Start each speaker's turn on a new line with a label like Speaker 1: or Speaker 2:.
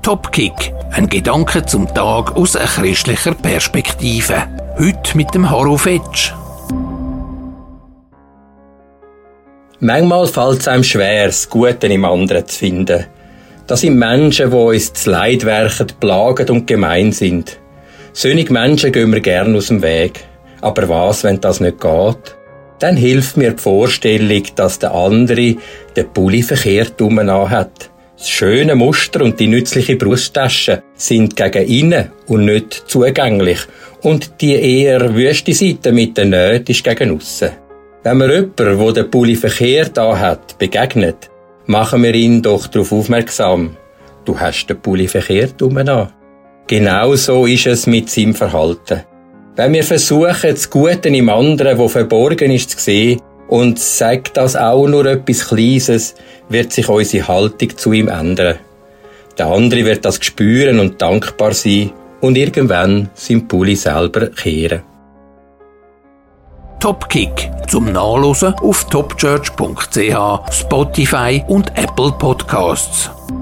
Speaker 1: Topkick, ein Gedanke zum Tag aus einer christlicher Perspektive. Heute mit dem Harro Fetsch.
Speaker 2: Manchmal fällt es einem schwer, das Gute im anderen zu finden. Das sind Menschen, die uns zu Leid werken, plagen und gemein sind. Solche Menschen gehen wir gerne aus dem Weg. Aber was, wenn das nicht geht? Dann hilft mir die Vorstellung, dass der andere den Pulli verkehrt hat. Das schöne Muster und die nützliche Brusttasche sind gegen innen und nicht zugänglich. Und die eher wüste Seite mit den Nähten ist gegen aussen. Wenn wir jemanden, der den Pulli verkehrt hat, begegnet, machen wir ihn doch darauf aufmerksam. Du hast den Pulli verkehrt an. Genau so ist es mit seinem Verhalten. Wenn wir versuchen, das Gute im anderen, das verborgen ist, zu sehen, und sagt das auch nur etwas Kleines, wird sich unsere Haltung zu ihm ändern. Der andere wird das spüren und dankbar sein und irgendwann sein Pulli selber kehren.
Speaker 1: Topkick zum Nachlesen auf topchurch.ch, Spotify und Apple Podcasts.